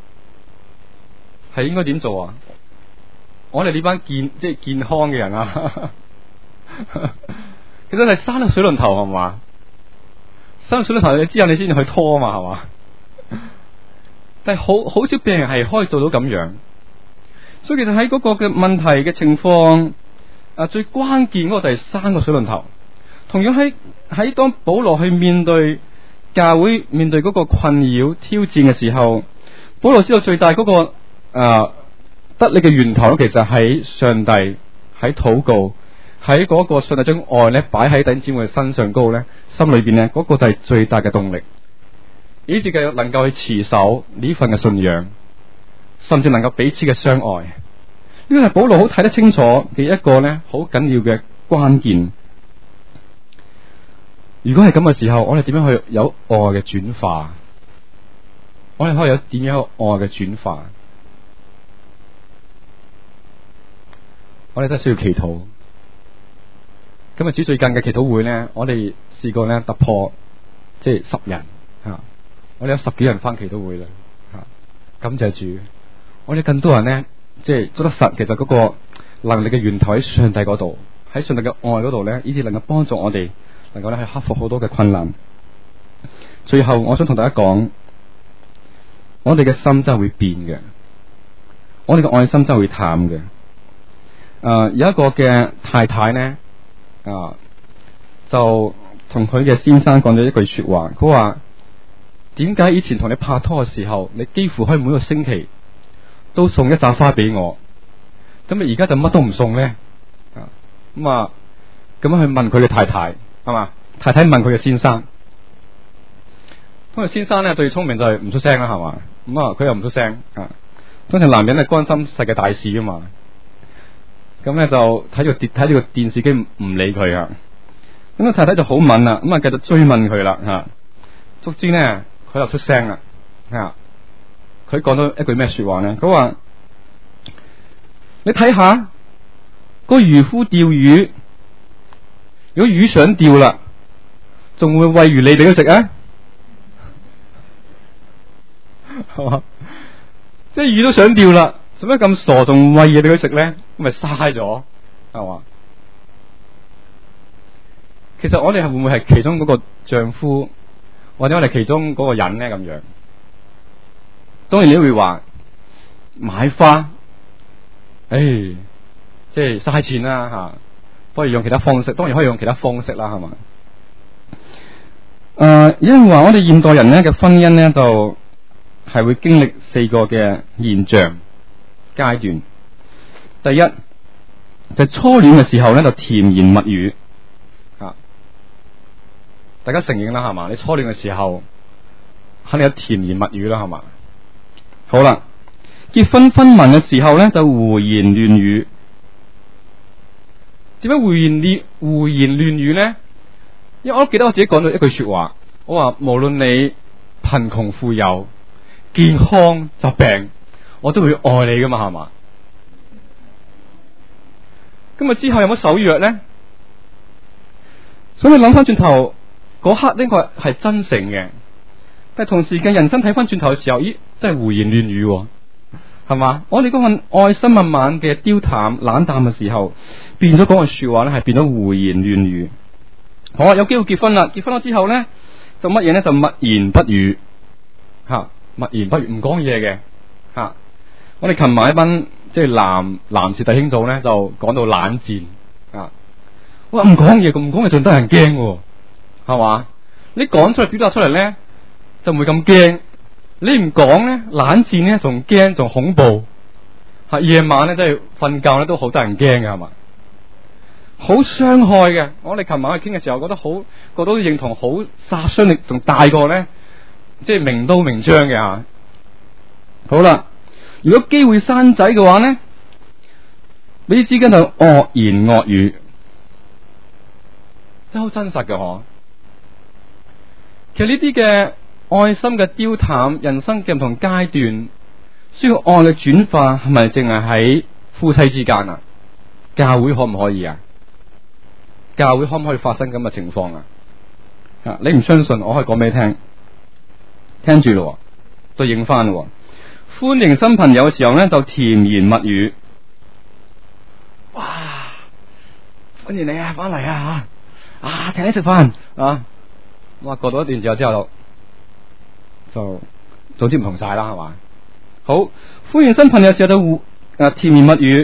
係應該點做啊？我哋呢班健即係健康嘅人啊，其實係閂咗水龍頭係嘛？閂水龍頭你之後你先至去拖啊嘛，係嘛？但係好好少病人係可以做到咁樣，所以其實喺嗰個嘅問題嘅情況啊，最關鍵嗰個就係閂個水龍頭。同樣喺喺當保羅去面對教會面對嗰個困擾挑戰嘅時候，保羅知道最大嗰、那個啊得力嘅源頭其實喺上帝，喺禱告。喺嗰個上帝將愛咧擺喺弟兄姊妹身上高咧，心裏邊咧嗰個就係最大嘅動力，以至嘅能夠去持守呢份嘅信仰，甚至能夠彼此嘅相愛。呢個係保羅好睇得清楚嘅一個咧好緊要嘅關鍵。如果係咁嘅時候，我哋點樣去有愛嘅轉化？我哋可以有點樣有愛嘅轉化？我哋都需要祈禱。咁啊！主最近嘅祈禱會咧，我哋試過咧突破，即係十人吓、啊，我哋有十幾人返祈禱會啦吓、啊。感謝主，我哋更多人咧，即係做得實。其實嗰個能力嘅源頭喺上帝嗰度，喺上帝嘅愛嗰度咧，以至能夠幫助我哋，能夠咧去克服好多嘅困難。最後，我想同大家講，我哋嘅心真係會變嘅，我哋嘅愛心真係會淡嘅。誒、呃，有一個嘅太太咧。啊！就同佢嘅先生講咗一句說話，佢話：點解以前同你拍拖嘅時候，你幾乎可以每個星期都送一扎花俾我，咁你而家就乜都唔送咧？啊咁啊，咁樣去問佢嘅太太係嘛？太太問佢嘅先生，通常先生咧最聰明就係唔出聲啦，係嘛？咁啊，佢又唔出聲啊。通常男人係關心世界大事噶嘛。咁咧就睇住電睇住個電視機唔唔理佢啊，咁個太太就好敏啦，咁啊繼續追問佢啦吓，卒之咧佢就出聲啦吓，佢講咗一句咩說話咧？佢話：你睇下個漁夫釣魚，如果魚想釣啦，仲會餵魚你俾佢食啊？係嘛？即係魚都想釣啦。做咩咁傻，仲餵嘢俾佢食咧？咁咪嘥咗，係嘛？其實我哋係會唔會係其中嗰個丈夫，或者我哋其中嗰個人咧？咁樣，當然你都會話買花，誒、哎，即係嘥錢啦吓，不如用其他方式，當然可以用其他方式啦，係嘛？誒、呃，因為話我哋現代人咧嘅婚姻咧，就係、是、會經歷四個嘅現象。階段，第一就係、初戀嘅時候咧，就甜言蜜語啊！大家承認啦，係嘛？你初戀嘅時候肯定有甜言蜜語啦，係嘛？好啦，結婚婚盟嘅時候咧，就胡言亂語。點解胡言亂胡言亂語咧？因為我都記得我自己講咗一句說話，我話無論你貧窮富有， 健康疾病，我都會愛你噶嘛，係嘛？咁啊之後有冇守約咧？所以諗翻轉頭嗰刻呢個係真誠嘅，但係同時嘅人生睇翻轉頭嘅時候，咦，真係胡言亂語，係嘛？我哋嗰份愛心慢慢嘅丟淡冷淡嘅時候，變咗嗰句說話咧，係變咗胡言亂語。好啊，有機會結婚啦，結婚咗之後咧，就乜嘢咧？就默言不語，吓，默言不語，唔講嘢嘅，吓。我哋琴晚一班即係男男士弟兄組咧，就講到冷戰啊！哇，唔講嘢，咁唔講嘢仲得人驚，係嘛？你講出嚟，表達出嚟咧，就唔會咁驚。你唔講咧，冷戰咧仲驚，仲恐怖。吓，夜晚咧，即係瞓覺咧都好得人驚嘅，係嘛？好傷害嘅。我哋琴晚去傾嘅時候，覺得好，覺得認同，好殺傷力仲大過咧，即係明刀明槍嘅吓。好啦。如果機會生仔嘅話咧，彼此之間就惡言惡語，真係好真實嘅嗬。其實呢啲嘅愛心嘅丟淡，人生嘅唔同階段，需要愛嘅轉化，係咪淨係喺夫妻之間啊？教會可唔可以啊？教會可唔可以發生咁嘅情況啊？啊，你唔相信，我可以講俾你聽，聽住咯，對應翻咯。歡迎新朋友嘅時候咧，就甜言蜜語。哇！歡迎你啊，翻嚟啊吓！啊，請你食飯啊！哇，過咗一段時間之後就就總之唔同晒啦，係嘛？好，歡迎新朋友嘅時候就互啊甜言蜜語。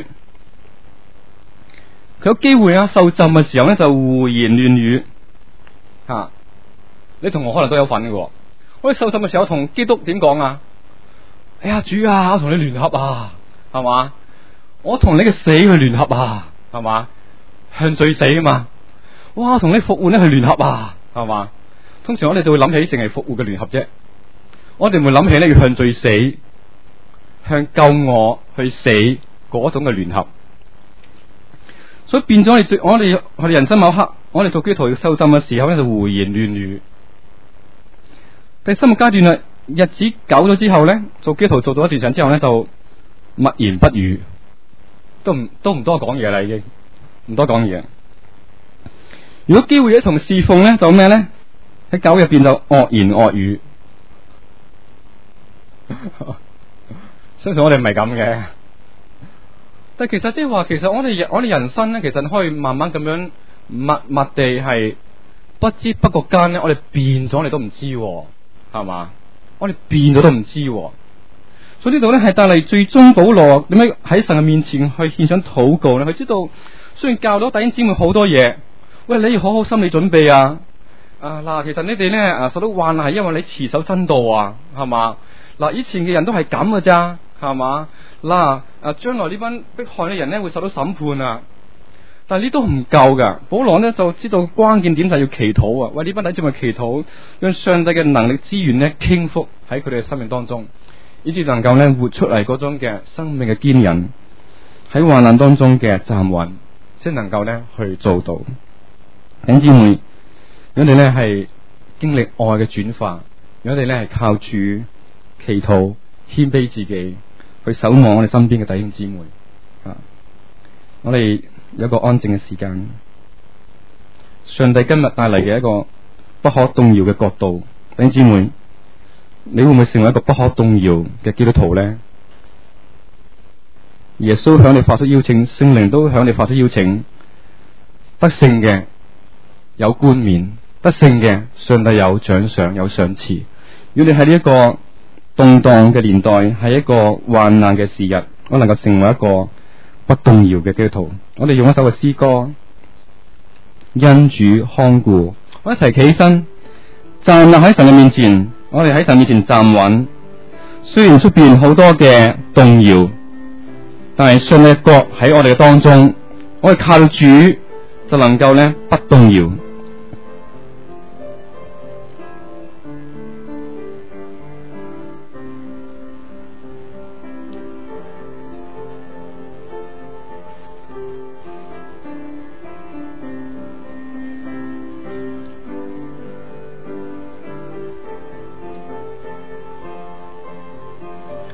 佢有機會啊受浸嘅時候咧，就胡言亂語。吓、啊，你同我可能都有份嘅。我哋受浸嘅時候同基督點講啊？哎呀，主啊，我同你聯合啊，係嘛？我同你嘅死去聯合啊，係嘛？向罪死啊嘛！哇，同你復活咧去聯合啊，係嘛？通常我哋就會諗起淨係復活嘅聯合啫，我哋唔會諗起咧要向罪死、向救我去死嗰種嘅聯合。所以變咗我哋，我哋我哋人生某刻，我哋做基督徒要受浸嘅時候咧，就胡言亂語。第三個階段啦。日子久咗之後咧，做基督徒做到一段時間之後咧，就默言不語，都唔都唔多講嘢啦，已經唔多講嘢。如果機會一同侍奉咧，就咩咧？喺教會入邊就惡言惡語。相信我哋唔係咁嘅，但係其實即係話，其實我哋我哋人生咧，其實可以慢慢咁樣默默地係不知不覺間咧，我哋變咗，你都唔知，係嘛？我哋變咗都唔知，所以呢度咧係帶嚟最終保羅點解喺神嘅面前去獻上禱告咧？佢知道雖然教咗弟兄姊妹好多嘢，喂，你要好好心理準備啊！啊嗱，其實你哋咧啊受到患難係因為你持守真道啊，係嘛？嗱，以前嘅人都係咁噶咋，係嘛？嗱啊，將來呢班迫害嘅人咧會受到審判啊！但係呢都唔夠噶，保羅呢就知道關鍵點就係要祈禱啊！喂，呢班弟兄咪祈禱，讓上帝嘅能力資源呢傾覆喺佢哋嘅生命當中，以至能夠呢活出嚟嗰種嘅生命嘅堅韌，喺患難當中嘅站穩，先能夠呢去做到。弟兄姊妹，如果你呢係經歷愛嘅轉化，如果你呢係靠主祈禱謙卑自己，去守望我哋身邊嘅弟兄姊妹啊，我哋有一個安靜嘅時間，上帝今日帶嚟嘅一個不可動搖嘅國度，弟兄姊妹，你會唔會成為一個不可動搖嘅基督徒呢？耶穌向你發出邀請，聖靈都向你發出邀請，得勝嘅有冠冕，得勝嘅上帝有獎賞有賞賜。如果你喺呢一個動盪嘅年代，係一個患難嘅時日，我能夠成為一個不動搖嘅基督徒。我哋用一首嘅詩歌，因主看顧，我一齊企起身，站立喺神嘅面前。我哋喺神面前站穩，雖然出邊好多嘅動搖，但係上帝嘅國喺我哋嘅當中，我哋靠主就能夠咧不動搖。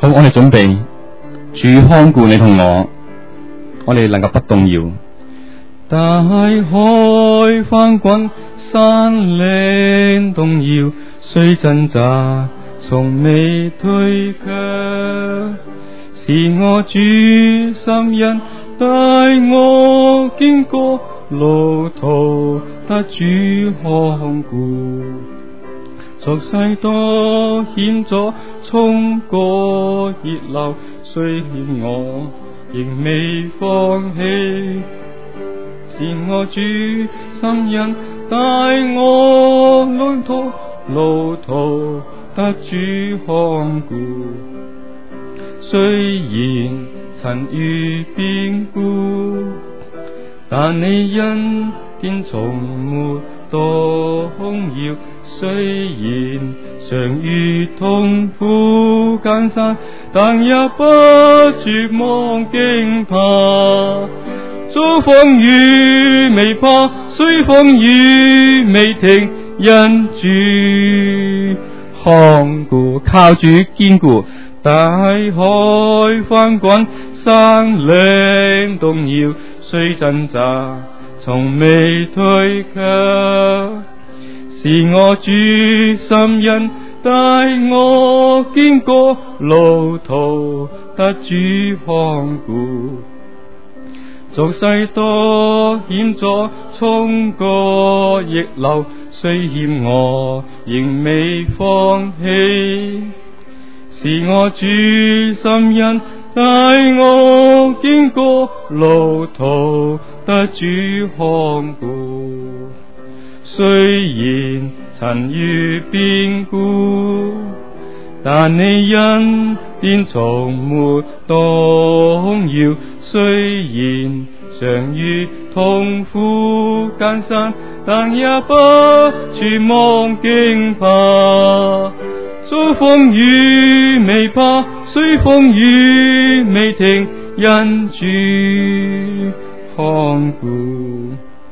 好，我哋準備主看顧你同我，我哋能夠不動搖。大海翻滾，山嶺動搖，雖掙扎，從未退卻。是我主心印，帶我經過路途，得主看顧。俗世多險阻，衝過熱流，雖險我仍未放棄。是我主心印，帶我路途，路途得主看顧。雖然曾遇變故，但你恩典從沒動搖。雖然常遇痛苦艱難，但也不絕望驚怕。遭風雨未怕，雖風雨未停，因主看顧，靠主堅固。大海翻滾，山嶺動搖，雖掙扎，從未退卻。是我主心印，帶我經過路途，得主看顧。俗世多險阻，衝過逆流，雖險我仍未放棄。是我主心印，帶我經過路途，得主看顧。雖然曾遇變故，但你恩典從沒動搖。雖然常遇痛苦艱難，但也不絕望驚怕。遭風雨未怕，雖風雨未停，因主看顧。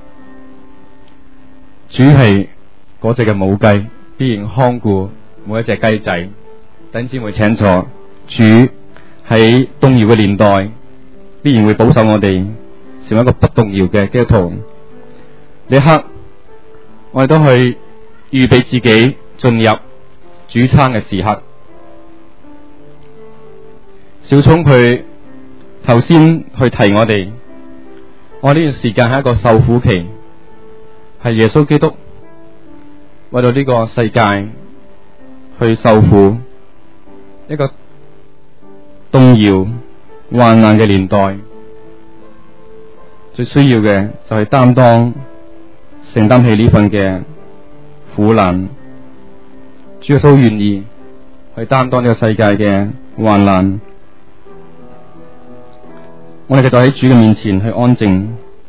主係嗰隻嘅母雞，必然看顧每一隻雞仔。弟兄姊妹請坐。主喺動搖嘅年代，必然會保守我哋成為一個不動搖嘅基督徒。呢一刻，我哋都去預備自己進入主餐嘅時刻。小聰佢頭先去提我哋，我呢段時間係一個受苦期，係耶穌基督為到呢個世界去受苦，一個動搖患難嘅年代，最需要嘅就係擔當承擔起呢份嘅苦難。主耶穌願意去擔當呢個世界嘅患難。我哋繼續喺主嘅面前去安靜。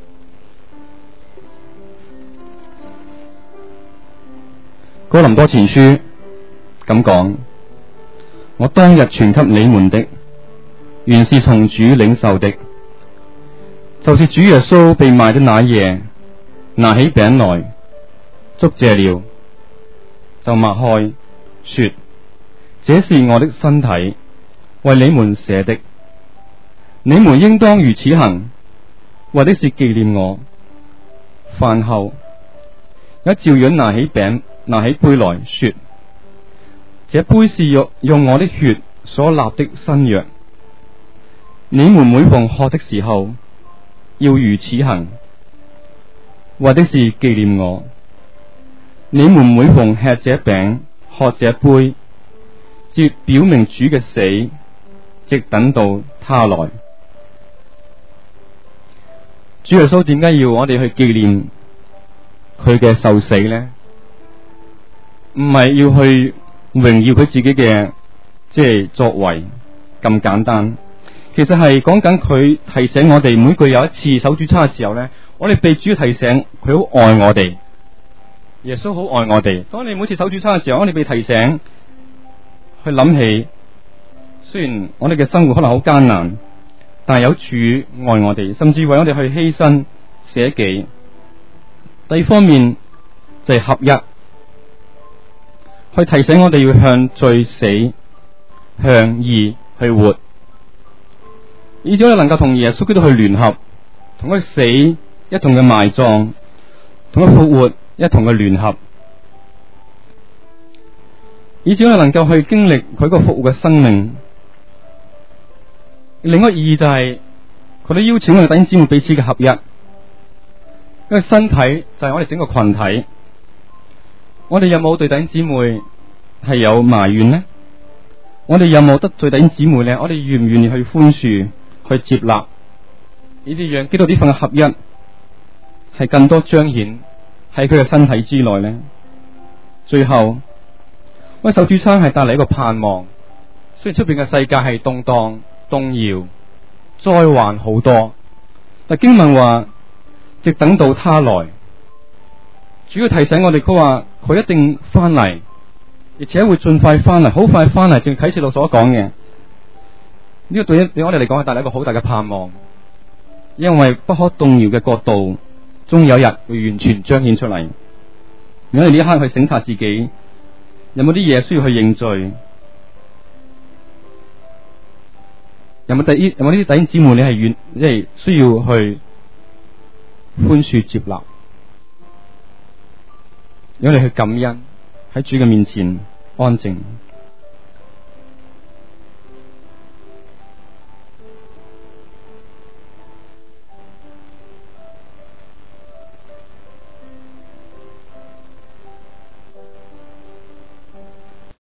哥林多前書咁講：我當日傳給你們的，原是從主領受的，就是主耶穌被賣的那夜，拿起餅來，祝謝了，就擘開，說：這是我的身體，為你們捨的，你們應當如此行，為的是紀念我。飯後，也照樣拿起餅，拿起杯來說：這杯是用用我的血所立的新約，你們每逢喝的時候，要如此行，為的是紀念我。你們每逢吃這餅，喝這杯，即表明主嘅死，直等到他來。主耶穌點解要我哋去紀念佢嘅受死呢？唔係要去榮耀佢自己嘅即係作為咁簡單，其實係講緊佢提醒我哋，每個有一次守主餐嘅時候呢，我哋被主提醒佢好愛我哋，耶穌好愛我哋。當你每次守主餐嘅時候，我哋被提醒去諗起，雖然我哋嘅生活可能好艱難，但係有主愛我哋，甚至為我哋去犧牲捨己。第二方面就係合一，去提醒我哋要向罪死，向義去去活，以至我哋能夠同耶穌基督去聯合，同佢死一同嘅埋葬，同佢復活一同嘅聯合，以至我哋能夠去經歷佢個復活嘅生命。另一個意義就係佢都邀請我哋弟兄姊妹彼此嘅合一，因為身體就係我哋整個群體。我哋有冇對弟兄姊妹係有埋怨呢？我哋有冇得罪弟兄姊妹呢？我哋願唔願意去寬恕、去接納，以至讓基督呢份嘅合一係更多彰顯喺佢嘅身體之內呢？最後，我哋受主餐係帶嚟一個盼望。雖然出邊嘅世界係動蕩、動搖、災患好多，但經文話，直等到他來。主要提醒我哋，佢話佢一定翻嚟，而且會盡快翻嚟，好快翻嚟。正如啟示錄所講嘅，呢個對於對我哋嚟講係帶嚟一個好大嘅盼望，因為不可動搖嘅國度終有一日會完全彰顯出嚟。我哋呢一刻去省察自己，有冇啲嘢需要去認罪？有冇第有冇啲弟兄姊妹你係願即係需要去寬恕接納？如果你去感恩喺主嘅面前安靜。